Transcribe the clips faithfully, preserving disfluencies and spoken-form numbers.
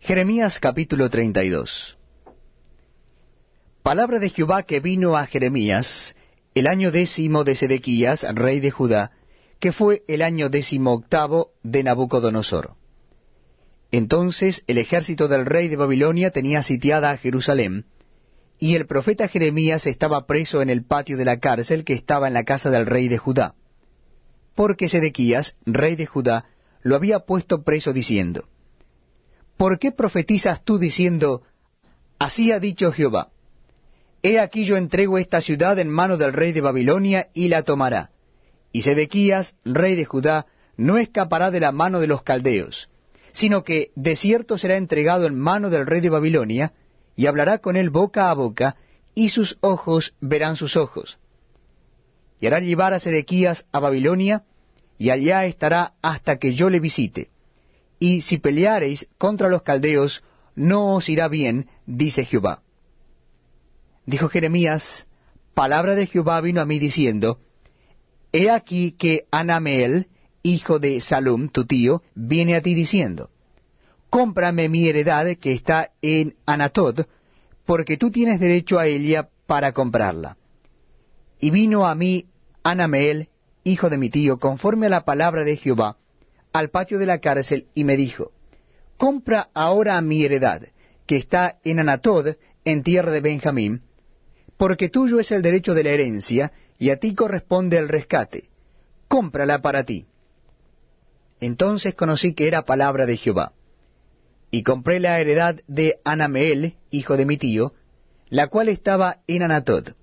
Jeremías capítulo treinta y dos. Palabra de Jehová que vino a Jeremías el año décimo de Sedequías, rey de Judá, que fue el año décimo octavo de Nabucodonosor. Entonces el ejército del rey de Babilonia tenía sitiada a Jerusalén, y el profeta Jeremías estaba preso en el patio de la cárcel que estaba en la casa del rey de Judá, porque Sedequías, rey de Judá, lo había puesto preso diciendo: ¿Por qué profetizas tú diciendo, así ha dicho Jehová? He aquí yo entrego esta ciudad en mano del rey de Babilonia, y la tomará. Y Sedequías, rey de Judá, no escapará de la mano de los caldeos, sino que de cierto será entregado en mano del rey de Babilonia, y hablará con él boca a boca, y sus ojos verán sus ojos. Y hará llevar a Sedequías a Babilonia, y allá estará hasta que yo le visite. Y si peleareis contra los caldeos, no os irá bien, dice Jehová. Dijo Jeremías: palabra de Jehová vino a mí diciendo: He aquí que Hanameel, hijo de Salum, tu tío, viene a ti diciendo: Cómprame mi heredad que está en Anatot, porque tú tienes derecho a ella para comprarla. Y vino a mí Hanameel, hijo de mi tío, conforme a la palabra de Jehová, al patio de la cárcel, y me dijo: Compra ahora mi heredad, que está en Anatot, en tierra de Benjamín, porque tuyo es el derecho de la herencia, y a ti corresponde el rescate. Cómprala para ti. Entonces conocí que era palabra de Jehová. Y compré la heredad de Hanameel, hijo de mi tío, la cual estaba en Anatot.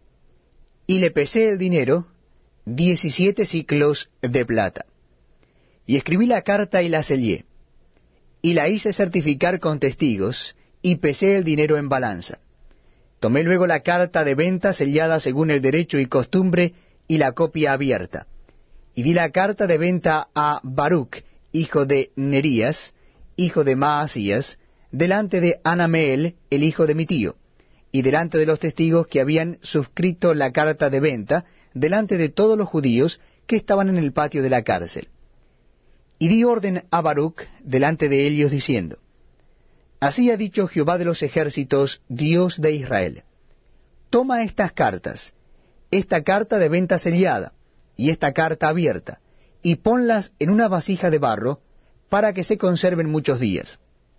Y le pesé el dinero, diecisiete siclos de plata. Y escribí la carta y la sellé. Y la hice certificar con testigos, y pesé el dinero en balanza. Tomé luego la carta de venta sellada según el derecho y costumbre, y la copia abierta. Y di la carta de venta a Baruc, hijo de Nerías, hijo de Maasías, delante de Hanameel, el hijo de mi tío, y delante de los testigos que habían suscrito la carta de venta, delante de todos los judíos que estaban en el patio de la cárcel. Y di orden a Baruc delante de ellos, diciendo: Así ha dicho Jehová de los ejércitos, Dios de Israel: Toma estas cartas, esta carta de venta sellada, y esta carta abierta, y ponlas en una vasija de barro, para que se conserven muchos días.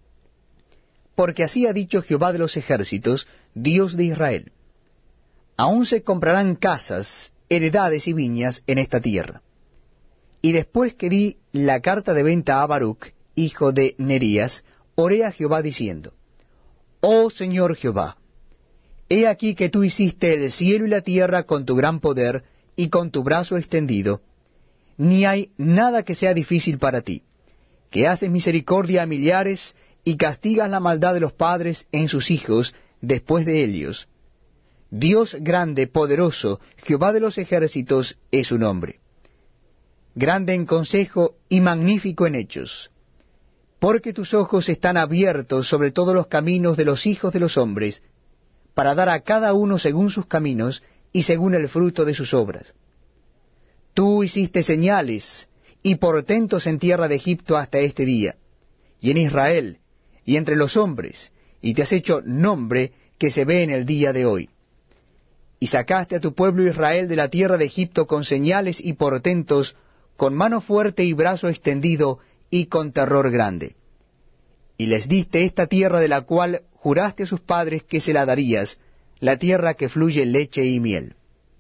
Porque así ha dicho Jehová de los ejércitos, Dios de Israel: Aún se comprarán casas, heredades y viñas en esta tierra. Y después que di la carta de venta a Baruc, hijo de Nerías, oré a Jehová diciendo: Oh Señor Jehová, he aquí que tú hiciste el cielo y la tierra con tu gran poder y con tu brazo extendido, ni hay nada que sea difícil para ti, que haces misericordia a millares y castigas la maldad de los padres en sus hijos después de ellos. Dios grande, poderoso, Jehová de los ejércitos es su nombre. Grande en consejo y magnífico en hechos. Porque tus ojos están abiertos sobre todos los caminos de los hijos de los hombres, para dar a cada uno según sus caminos y según el fruto de sus obras. Tú hiciste señales y portentos en tierra de Egipto hasta este día, y en Israel, y entre los hombres, y te has hecho nombre que se ve en el día de hoy. Y sacaste a tu pueblo Israel de la tierra de Egipto con señales y portentos, con mano fuerte y brazo extendido, y con terror grande. Y les diste esta tierra de la cual juraste a sus padres que se la darías, la tierra que fluye leche y miel.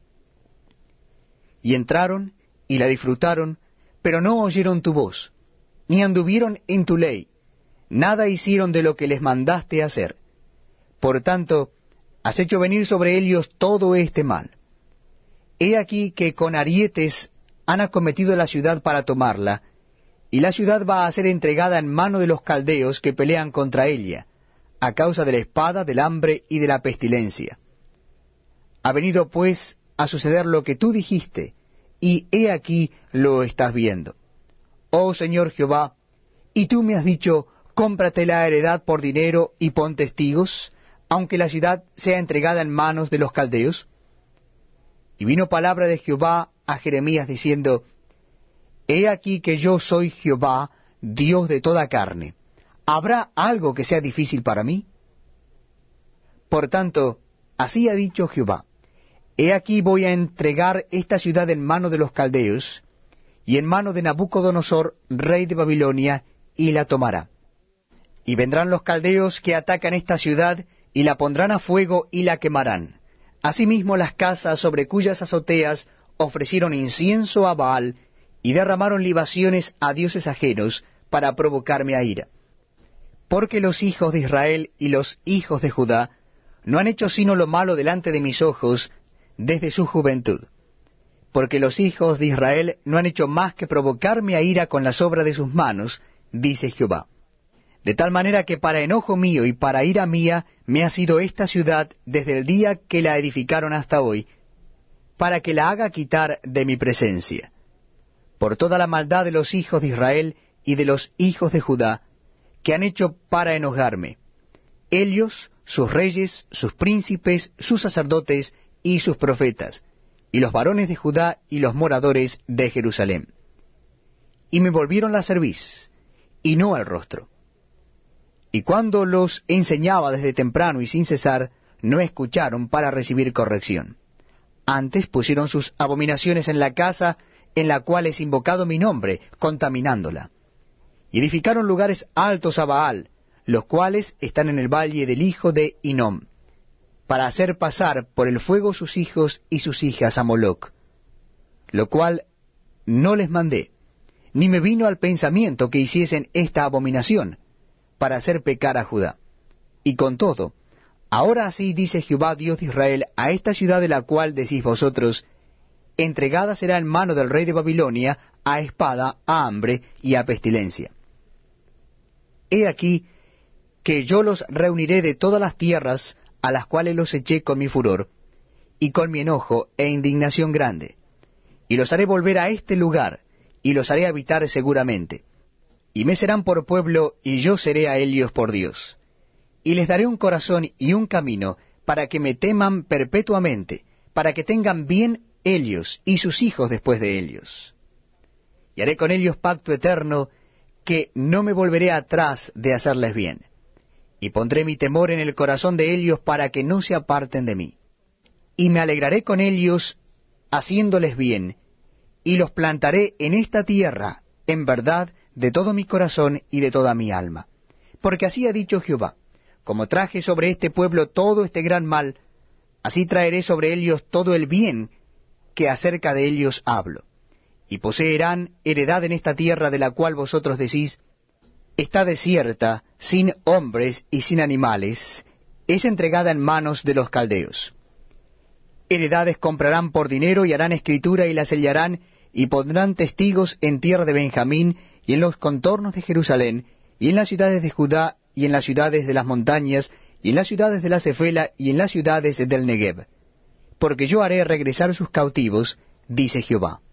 Y entraron y la disfrutaron, pero no oyeron tu voz, ni anduvieron en tu ley, nada hicieron de lo que les mandaste hacer. Por tanto, has hecho venir sobre ellos todo este mal. He aquí que con arietes han acometido la ciudad para tomarla, y la ciudad va a ser entregada en mano de los caldeos que pelean contra ella, a causa de la espada, del hambre y de la pestilencia. Ha venido pues a suceder lo que tú dijiste, y he aquí lo estás viendo. Oh Señor Jehová, y tú me has dicho: cómprate la heredad por dinero y pon testigos, aunque la ciudad sea entregada en manos de los caldeos. Y vino palabra de Jehová a Jeremías diciendo: He aquí que yo soy Jehová, Dios de toda carne. ¿Habrá algo que sea difícil para mí? Por tanto, así ha dicho Jehová: He aquí voy a entregar esta ciudad en mano de los caldeos, y en mano de Nabucodonosor, rey de Babilonia, y la tomará. Y vendrán los caldeos que atacan esta ciudad, y la pondrán a fuego y la quemarán. Asimismo las casas sobre cuyas azoteas ofrecieron incienso a Baal, y derramaron libaciones a dioses ajenos, para provocarme a ira. Porque los hijos de Israel y los hijos de Judá no han hecho sino lo malo delante de mis ojos desde su juventud. Porque los hijos de Israel no han hecho más que provocarme a ira con las obras de sus manos, dice Jehová. De tal manera que para enojo mío y para ira mía me ha sido esta ciudad desde el día que la edificaron hasta hoy, para que la haga quitar de mi presencia. Por toda la maldad de los hijos de Israel y de los hijos de Judá, que han hecho para enojarme, ellos, sus reyes, sus príncipes, sus sacerdotes y sus profetas, y los varones de Judá y los moradores de Jerusalén. Y me volvieron la cerviz, y no al rostro. Y cuando los enseñaba desde temprano y sin cesar, no escucharon para recibir corrección. Antes pusieron sus abominaciones en la casa en la cual es invocado mi nombre, contaminándola. Y edificaron lugares altos a Baal, los cuales están en el valle del hijo de Hinnom, para hacer pasar por el fuego sus hijos y sus hijas a Moloc, lo cual no les mandé, ni me vino al pensamiento que hiciesen esta abominación, para hacer pecar a Judá. Y con todo, ahora así dice Jehová Dios de Israel a esta ciudad de la cual decís vosotros: entregada será en mano del rey de Babilonia, a espada, a hambre y a pestilencia. He aquí que yo los reuniré de todas las tierras a las cuales los eché con mi furor, y con mi enojo e indignación grande, y los haré volver a este lugar, y los haré habitar seguramente. Y me serán por pueblo, y yo seré a ellos por Dios. Y les daré un corazón y un camino, para que me teman perpetuamente, para que tengan bien ellos y sus hijos después de ellos. Y haré con ellos pacto eterno, que no me volveré atrás de hacerles bien. Y pondré mi temor en el corazón de ellos para que no se aparten de mí. Y me alegraré con ellos, haciéndoles bien, y los plantaré en esta tierra, en verdad, de todo mi corazón y de toda mi alma. Porque así ha dicho Jehová: como traje sobre este pueblo todo este gran mal, así traeré sobre ellos todo el bien que acerca de ellos hablo. Y poseerán heredad en esta tierra de la cual vosotros decís: está desierta, sin hombres y sin animales, es entregada en manos de los caldeos. Heredades comprarán por dinero, y harán escritura y la sellarán, y pondrán testigos en tierra de Benjamín, y en los contornos de Jerusalén, y en las ciudades de Judá, y en las ciudades de las montañas, y en las ciudades de la Cefela, y en las ciudades del Negev. Porque yo haré regresar sus cautivos, dice Jehová.